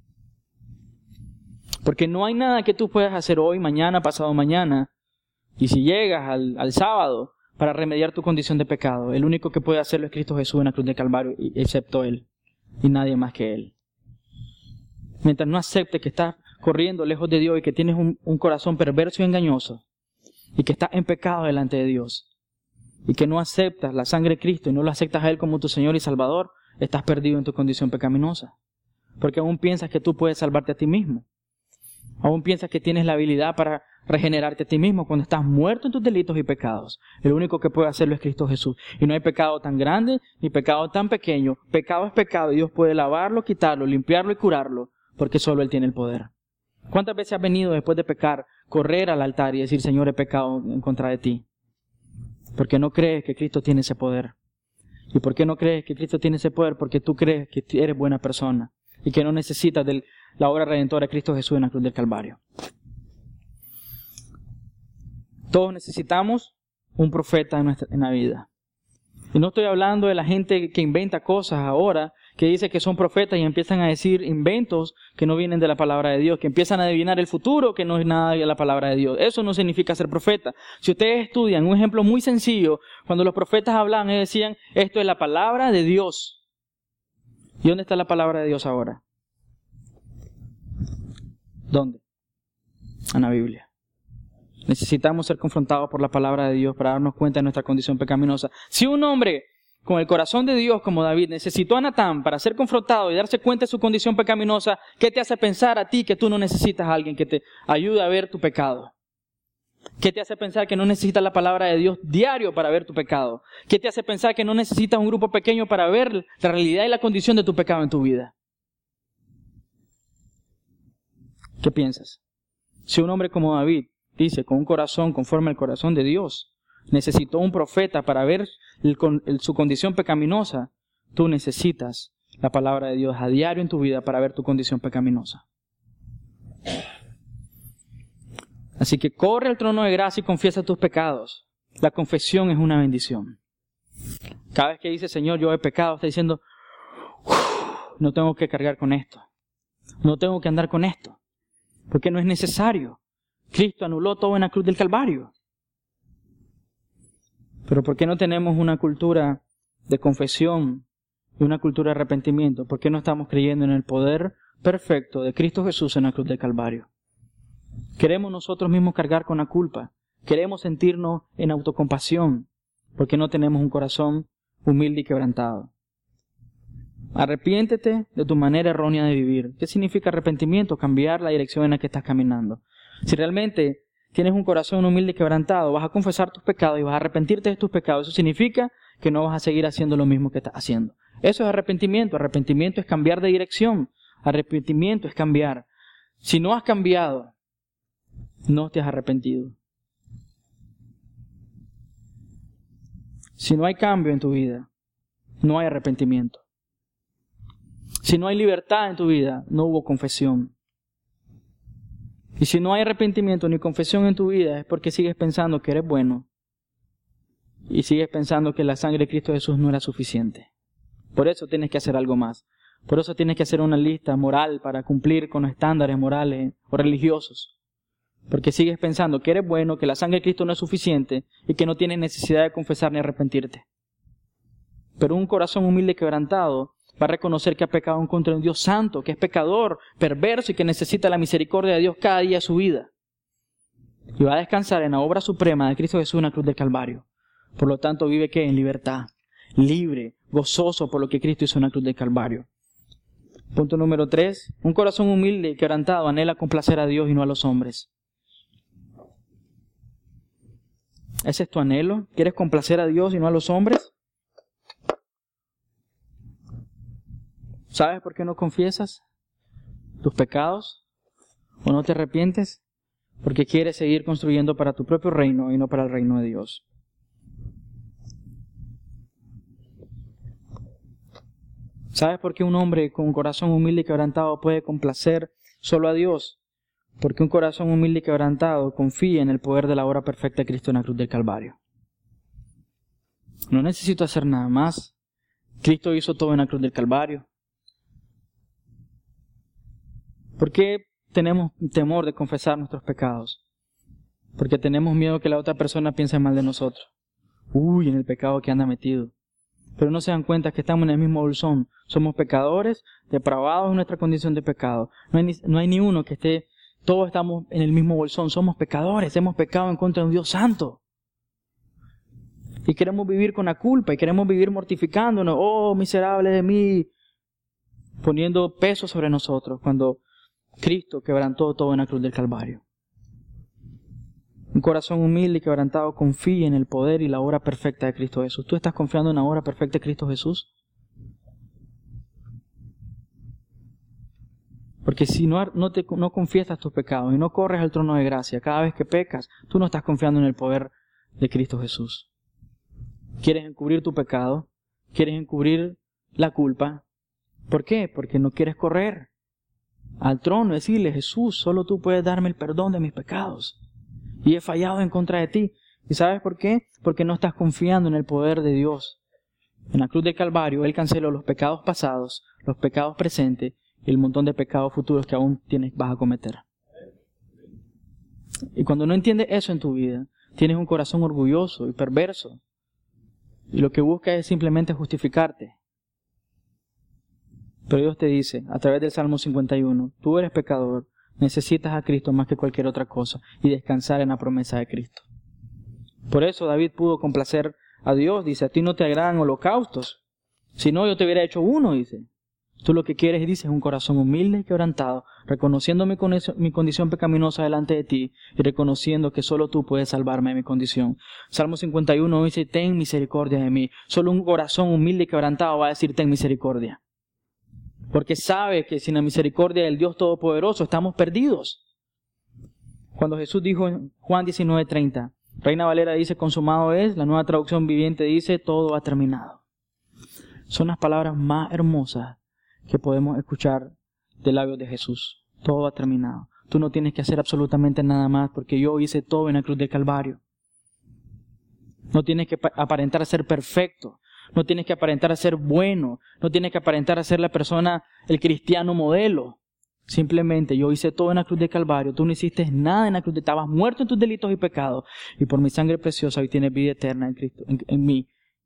Porque no hay nada que tú puedas hacer hoy, mañana, pasado mañana, y si llegas al sábado para remediar tu condición de pecado, el único que puede hacerlo es Cristo Jesús en la cruz del Calvario, excepto Él, y nadie más que Él. Mientras no aceptes que estás corriendo lejos de Dios y que tienes un corazón perverso y engañoso, y que estás en pecado delante de Dios, y que no aceptas la sangre de Cristo y no lo aceptas a Él como tu Señor y Salvador, estás perdido en tu condición pecaminosa. Porque aún piensas que tú puedes salvarte a ti mismo. Aún piensas que tienes la habilidad para regenerarte a ti mismo cuando estás muerto en tus delitos y pecados. El único que puede hacerlo es Cristo Jesús. Y no hay pecado tan grande ni pecado tan pequeño. Pecado es pecado y Dios puede lavarlo, quitarlo, limpiarlo y curarlo, porque solo Él tiene el poder. ¿Cuántas veces has venido después de pecar, correr al altar y decir, Señor, he pecado en contra de ti? Porque no crees que Cristo tiene ese poder. ¿Y por qué no crees que Cristo tiene ese poder? Porque tú crees que eres buena persona y que no necesitas de la obra redentora de Cristo Jesús en la cruz del Calvario. Todos necesitamos un profeta en la vida. Y no estoy hablando de la gente que inventa cosas ahora, que dice que son profetas y empiezan a decir inventos que no vienen de la palabra de Dios, que empiezan a adivinar el futuro que no es nada de la palabra de Dios. Eso no significa ser profeta. Si ustedes estudian un ejemplo muy sencillo, cuando los profetas hablaban, ellos decían, esto es la palabra de Dios. ¿Y dónde está la palabra de Dios ahora? ¿Dónde? En la Biblia. Necesitamos ser confrontados por la palabra de Dios para darnos cuenta de nuestra condición pecaminosa. Si un hombre con el corazón de Dios como David necesitó a Natán para ser confrontado y darse cuenta de su condición pecaminosa, ¿qué te hace pensar a ti que tú no necesitas a alguien que te ayude a ver tu pecado? ¿Qué te hace pensar que no necesitas la palabra de Dios diario para ver tu pecado? ¿Qué te hace pensar que no necesitas un grupo pequeño para ver la realidad y la condición de tu pecado en tu vida? ¿Qué piensas? Si un hombre como David dice, con un corazón conforme al corazón de Dios, necesitó un profeta para ver su condición pecaminosa, tú necesitas la palabra de Dios a diario en tu vida para ver tu condición pecaminosa. Así que corre al trono de gracia y confiesa tus pecados. La confesión es una bendición. Cada vez que dice, Señor, yo he pecado, está diciendo, no tengo que cargar con esto. No tengo que andar con esto. Porque no es necesario. Cristo anuló todo en la cruz del Calvario. Pero ¿por qué no tenemos una cultura de confesión y una cultura de arrepentimiento? ¿Por qué no estamos creyendo en el poder perfecto de Cristo Jesús en la cruz del Calvario? Queremos nosotros mismos cargar con la culpa. Queremos sentirnos en autocompasión porque no tenemos un corazón humilde y quebrantado. Arrepiéntete de tu manera errónea de vivir. ¿Qué significa arrepentimiento? Cambiar la dirección en la que estás caminando. Si realmente tienes un corazón humilde y quebrantado, vas a confesar tus pecados y vas a arrepentirte de tus pecados. Eso significa que no vas a seguir haciendo lo mismo que estás haciendo. Eso es arrepentimiento. Arrepentimiento es cambiar de dirección. Arrepentimiento es cambiar. Si no has cambiado, no te has arrepentido. Si no hay cambio en tu vida, no hay arrepentimiento. Si no hay libertad en tu vida, no hubo confesión. Y si no hay arrepentimiento ni confesión en tu vida, es porque sigues pensando que eres bueno. Y sigues pensando que la sangre de Cristo Jesús no era suficiente. Por eso tienes que hacer algo más. Por eso tienes que hacer una lista moral para cumplir con los estándares morales o religiosos. Porque sigues pensando que eres bueno, que la sangre de Cristo no es suficiente y que no tienes necesidad de confesar ni arrepentirte. Pero un corazón humilde y quebrantado va a reconocer que ha pecado en contra de un Dios santo, que es pecador, perverso y que necesita la misericordia de Dios cada día de su vida. Y va a descansar en la obra suprema de Cristo Jesús en la cruz del Calvario. Por lo tanto, vive ¿qué? En libertad, libre, gozoso por lo que Cristo hizo en la cruz del Calvario. Punto número 3. Un corazón humilde y quebrantado anhela complacer a Dios y no a los hombres. ¿Ese es tu anhelo? ¿Quieres complacer a Dios y no a los hombres? ¿Sabes por qué no confiesas tus pecados o no te arrepientes? Porque quieres seguir construyendo para tu propio reino y no para el reino de Dios. ¿Sabes por qué un hombre con un corazón humilde y quebrantado puede complacer solo a Dios? Porque un corazón humilde y quebrantado confía en el poder de la obra perfecta de Cristo en la cruz del Calvario. No necesito hacer nada más. Cristo hizo todo en la cruz del Calvario. ¿Por qué tenemos temor de confesar nuestros pecados? Porque tenemos miedo que la otra persona piense mal de nosotros. Uy, en el pecado que anda metido. Pero no se dan cuenta que estamos en el mismo bolsón. Somos pecadores, depravados en nuestra condición de pecado. No hay ni uno que esté, todos estamos en el mismo bolsón. Somos pecadores, hemos pecado en contra de un Dios santo. Y queremos vivir con la culpa y queremos vivir mortificándonos. Oh, miserable de mí. Poniendo peso sobre nosotros cuando Cristo quebrantó todo en la cruz del Calvario. Un corazón humilde y quebrantado confía en el poder y la obra perfecta de Cristo Jesús. ¿Tú estás confiando en la obra perfecta de Cristo Jesús? Porque si no confiesas tus pecados y no corres al trono de gracia cada vez que pecas, tú no estás confiando en el poder de Cristo Jesús. ¿Quieres encubrir tu pecado? ¿Quieres encubrir la culpa? ¿Por qué? Porque no quieres correr al trono y decirle: Jesús, solo tú puedes darme el perdón de mis pecados. Y he fallado en contra de ti. ¿Y sabes por qué? Porque no estás confiando en el poder de Dios. En la cruz del Calvario, Él canceló los pecados pasados, los pecados presentes y el montón de pecados futuros que aún vas a cometer. Y cuando no entiendes eso en tu vida, tienes un corazón orgulloso y perverso. Y lo que buscas es simplemente justificarte. Pero Dios te dice, a través del Salmo 51, tú eres pecador, necesitas a Cristo más que cualquier otra cosa y descansar en la promesa de Cristo. Por eso David pudo complacer a Dios. Dice: a ti no te agradan holocaustos. Si no, yo te hubiera hecho uno, dice. Tú lo que quieres, dice, es un corazón humilde y quebrantado, reconociendo mi condición pecaminosa delante de ti y reconociendo que solo tú puedes salvarme de mi condición. Salmo 51 dice: ten misericordia de mí. Solo un corazón humilde y quebrantado va a decir: ten misericordia. Porque sabe que sin la misericordia del Dios Todopoderoso estamos perdidos. Cuando Jesús dijo en Juan 19:30, Reina Valera dice: consumado es. La Nueva Traducción Viviente dice: todo ha terminado. Son las palabras más hermosas que podemos escuchar de labios de Jesús. Todo ha terminado. Tú no tienes que hacer absolutamente nada más porque yo hice todo en la cruz del Calvario. No tienes que aparentar ser perfecto. No tienes que aparentar ser bueno. No tienes que aparentar ser la persona, el cristiano modelo. Simplemente yo hice todo en la cruz del Calvario. Tú no hiciste nada en la cruz. Estabas muerto en tus delitos y pecados. Y por mi sangre preciosa hoy tienes vida eterna en Cristo, en mí.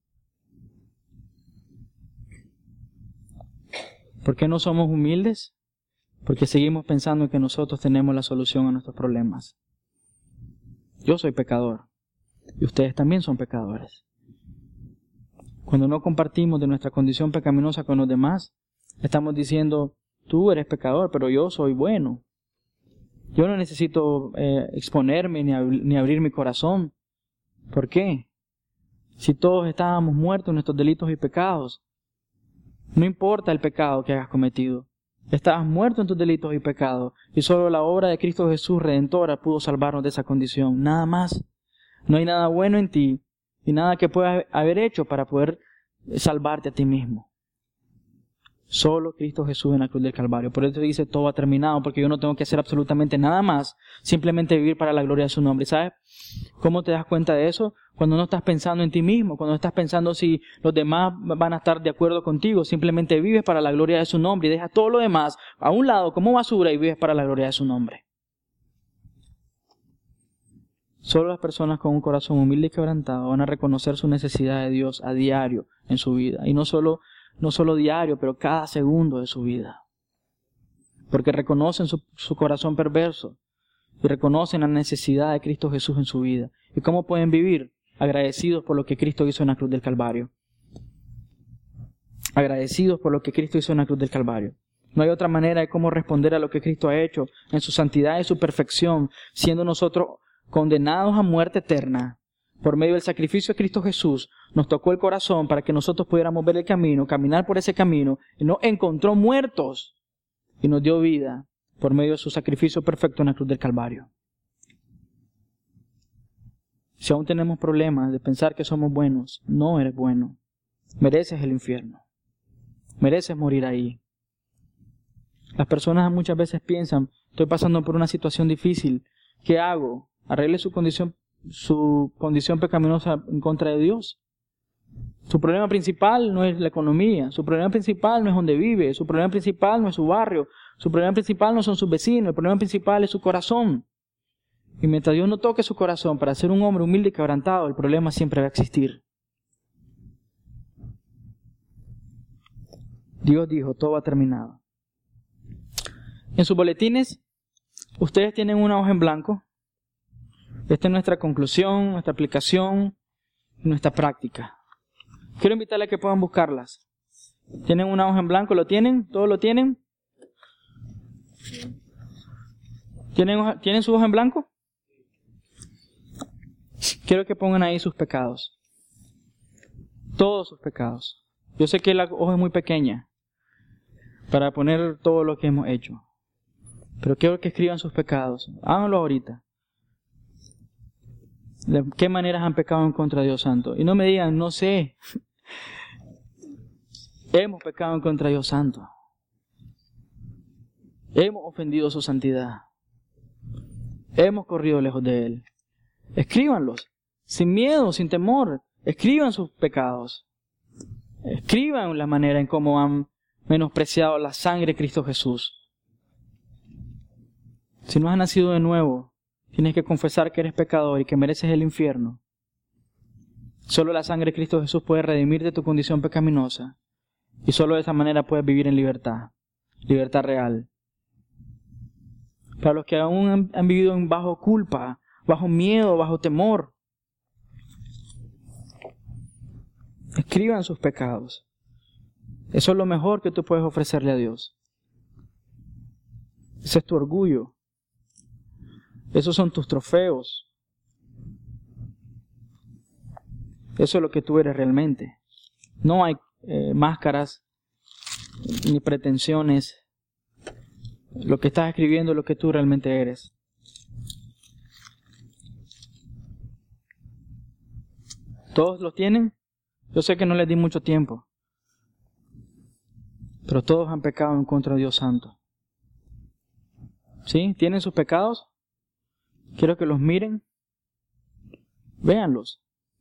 ¿Por qué no somos humildes? Porque seguimos pensando que nosotros tenemos la solución a nuestros problemas. Yo soy pecador. Y ustedes también son pecadores. Cuando no compartimos de nuestra condición pecaminosa con los demás, estamos diciendo: tú eres pecador, pero yo soy bueno. Yo no necesito exponerme ni abrir mi corazón. ¿Por qué? Si todos estábamos muertos en nuestros delitos y pecados. No importa el pecado que hayas cometido. Estabas muerto en tus delitos y pecados. Y solo la obra de Cristo Jesús Redentora pudo salvarnos de esa condición. Nada más. No hay nada bueno en ti y nada que puedas haber hecho para poder salvarte a ti mismo. Solo Cristo Jesús en la cruz del Calvario. Por eso dice, todo ha terminado, porque yo no tengo que hacer absolutamente nada más, simplemente vivir para la gloria de su nombre. ¿Sabes cómo te das cuenta de eso? Cuando no estás pensando en ti mismo, cuando no estás pensando si los demás van a estar de acuerdo contigo, simplemente vives para la gloria de su nombre y dejas todo lo demás a un lado como basura y vives para la gloria de su nombre. Solo las personas con un corazón humilde y quebrantado van a reconocer su necesidad de Dios a diario en su vida. Y no solo diario, pero cada segundo de su vida. Porque reconocen su corazón perverso y reconocen la necesidad de Cristo Jesús en su vida. ¿Y cómo pueden vivir? Agradecidos por lo que Cristo hizo en la cruz del Calvario. Agradecidos por lo que Cristo hizo en la cruz del Calvario. No hay otra manera de cómo responder a lo que Cristo ha hecho en su santidad y su perfección, siendo nosotros condenados a muerte eterna. Por medio del sacrificio de Cristo Jesús, nos tocó el corazón para que nosotros pudiéramos ver el camino, caminar por ese camino, y nos encontró muertos y nos dio vida por medio de su sacrificio perfecto en la cruz del Calvario. Si aún tenemos problemas de pensar que somos buenos, no eres bueno. Mereces el infierno. Mereces morir ahí. Las personas muchas veces piensan, estoy pasando por una situación difícil, ¿qué hago? Arregle su condición pecaminosa en contra de Dios. Su problema principal no es la economía, su problema principal no es donde vive, su problema principal no es su barrio, su problema principal no son sus vecinos, el problema principal es su corazón. Y mientras Dios no toque su corazón para ser un hombre humilde y quebrantado, el problema siempre va a existir. Dios dijo, todo ha terminado. En sus boletines, ustedes tienen una hoja en blanco. Esta es nuestra conclusión, nuestra aplicación, nuestra práctica. Quiero invitarles a que puedan buscarlas. ¿Tienen una hoja en blanco? ¿Lo tienen? ¿Todos lo tienen? ¿Tienen su hoja en blanco? Quiero que pongan ahí sus pecados. Todos sus pecados. Yo sé que la hoja es muy pequeña para poner todo lo que hemos hecho. Pero quiero que escriban sus pecados. Háganlo ahorita. ¿De qué maneras han pecado en contra de Dios Santo? Y no me digan, no sé. Hemos pecado en contra de Dios Santo. Hemos ofendido su santidad. Hemos corrido lejos de Él. Escríbanlos. Sin miedo, sin temor. Escriban sus pecados. Escriban la manera en cómo han menospreciado la sangre de Cristo Jesús. Si no has nacido de nuevo, tienes que confesar que eres pecador y que mereces el infierno. Solo la sangre de Cristo Jesús puede redimir de tu condición pecaminosa. Y solo de esa manera puedes vivir en libertad. Libertad real. Para los que aún han vivido bajo culpa, bajo miedo, bajo temor, escriban sus pecados. Eso es lo mejor que tú puedes ofrecerle a Dios. Ese es tu orgullo. Esos son tus trofeos. Eso es lo que tú eres realmente. No hay máscaras ni pretensiones. Lo que estás escribiendo es lo que tú realmente eres. ¿Todos lo tienen? Yo sé que no les di mucho tiempo. Pero todos han pecado en contra de Dios Santo. ¿Sí? ¿Tienen sus pecados? Quiero que los miren. Véanlos.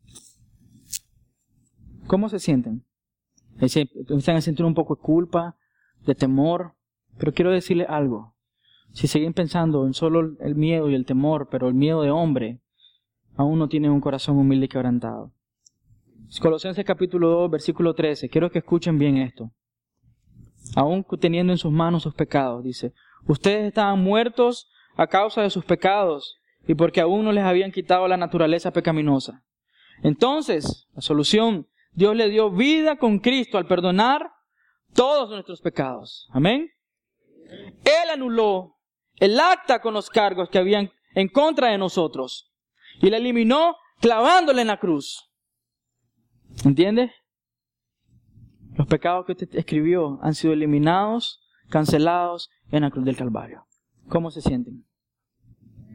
¿Cómo se sienten? Empiezan a sentir un poco de culpa, de temor. Pero quiero decirles algo. Si siguen pensando en solo el miedo y el temor, pero el miedo de hombre, aún no tienen un corazón humilde y quebrantado. Colosenses capítulo 2, versículo 13. Quiero que escuchen bien esto. Aún teniendo en sus manos sus pecados, dice. Ustedes estaban muertos a causa de sus pecados y porque aún no les habían quitado la naturaleza pecaminosa. Entonces, la solución, Dios le dio vida con Cristo al perdonar todos nuestros pecados. Amén. Él anuló el acta con los cargos que habían en contra de nosotros y la eliminó clavándole en la cruz. ¿Entiende? Los pecados que usted escribió han sido eliminados, cancelados en la cruz del Calvario. ¿Cómo se sienten?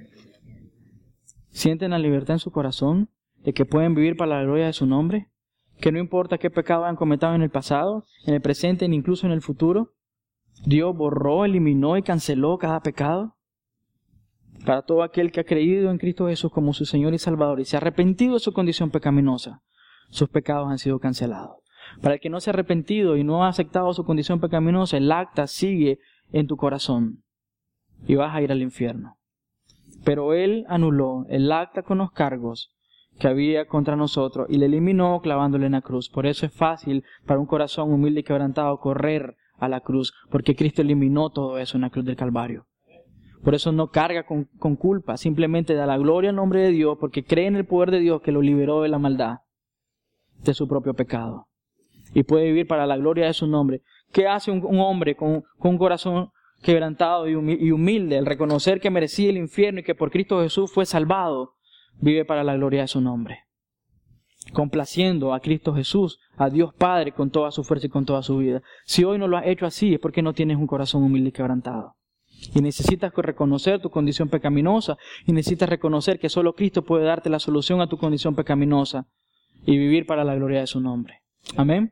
¿Sienten la libertad en su corazón de que pueden vivir para la gloria de su nombre? que no importa qué pecado hayan cometido en el pasado, en el presente, ni incluso en el futuro, Dios borró, eliminó y canceló cada pecado. Para todo aquel que ha creído en Cristo Jesús como su Señor y Salvador y se ha arrepentido de su condición pecaminosa, sus pecados han sido cancelados. Para el que no se ha arrepentido y no ha aceptado su condición pecaminosa, el acta sigue en tu corazón y vas a ir al infierno. Pero Él anuló el acta con los cargos que había contra nosotros y le eliminó clavándole en la cruz. Por eso es fácil para un corazón humilde y quebrantado correr a la cruz, porque Cristo eliminó todo eso en la cruz del Calvario. Por eso no carga con culpa, simplemente da la gloria al nombre de Dios, porque cree en el poder de Dios que lo liberó de la maldad, de su propio pecado. Y puede vivir para la gloria de su nombre. ¿Qué hace un hombre con un corazón quebrantado y humilde? El reconocer que merecía el infierno y que por Cristo Jesús fue salvado, vive para la gloria de su nombre. Complaciendo a Cristo Jesús, a Dios Padre con toda su fuerza y con toda su vida. Si hoy no lo has hecho así, es porque no tienes un corazón humilde y quebrantado. Y necesitas reconocer tu condición pecaminosa y necesitas reconocer que solo Cristo puede darte la solución a tu condición pecaminosa y vivir para la gloria de su nombre. Amén.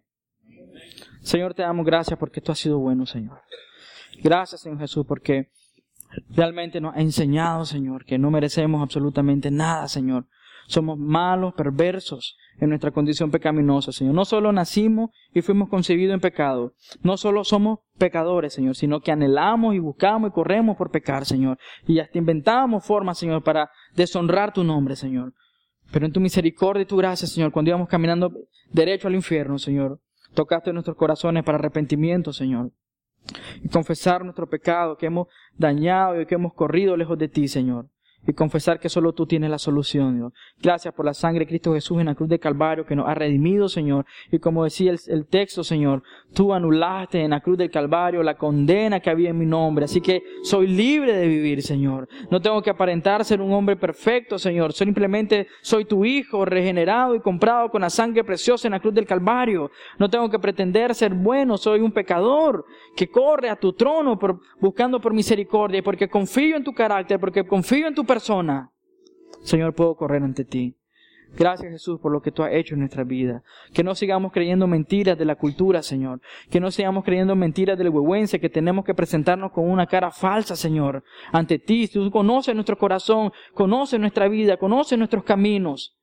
Señor, te damos gracias porque tú has sido bueno, Señor. Gracias, Señor Jesús, porque realmente nos ha enseñado, Señor, que no merecemos absolutamente nada, Señor. Somos malos, perversos en nuestra condición pecaminosa, Señor. No solo nacimos y fuimos concebidos en pecado. No solo somos pecadores, Señor, sino que anhelamos y buscamos y corremos por pecar, Señor. Y hasta inventamos formas, Señor, para deshonrar tu nombre, Señor. Pero en tu misericordia y tu gracia, Señor, cuando íbamos caminando derecho al infierno, Señor, tocaste nuestros corazones para arrepentimiento, Señor. Y confesar nuestro pecado, que hemos dañado y que hemos corrido lejos de ti, Señor. Y confesar que solo tú tienes la solución, Dios. Gracias por la sangre de Cristo Jesús en la cruz de Calvario que nos ha redimido, Señor. Y como decía el texto, Señor, tú anulaste en la cruz del Calvario la condena que había en mi nombre. Así que soy libre de vivir, Señor. No tengo que aparentar ser un hombre perfecto, Señor. Simplemente soy tu hijo, regenerado y comprado con la sangre preciosa en la cruz del Calvario. No tengo que pretender ser bueno. Soy un pecador que corre a tu trono buscando por misericordia. Y porque confío en tu carácter, porque confío en tu persona, Señor, puedo correr ante ti. Gracias, Jesús, por lo que tú has hecho en nuestra vida. Que no sigamos creyendo mentiras de la cultura, Señor. Que no sigamos creyendo mentiras del huehuense, que tenemos que presentarnos con una cara falsa, Señor, ante ti. Tú conoces nuestro corazón, conoces nuestra vida, conoces nuestros caminos.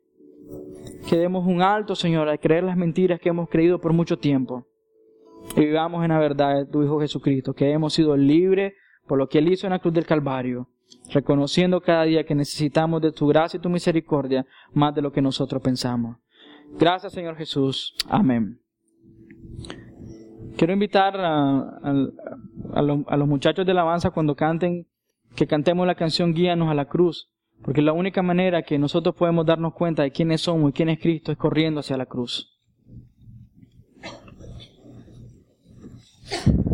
Que demos un alto, Señor, a creer las mentiras que hemos creído por mucho tiempo. Y vivamos en la verdad de tu Hijo Jesucristo, que hemos sido libres por lo que Él hizo en la cruz del Calvario, reconociendo cada día que necesitamos de tu gracia y tu misericordia más de lo que nosotros pensamos. Gracias, Señor Jesús. Amén. Quiero invitar a los muchachos de alabanza cuando canten, que cantemos la canción Guíanos a la cruz, porque la única manera que nosotros podemos darnos cuenta de quiénes somos y quién es Cristo es corriendo hacia la cruz.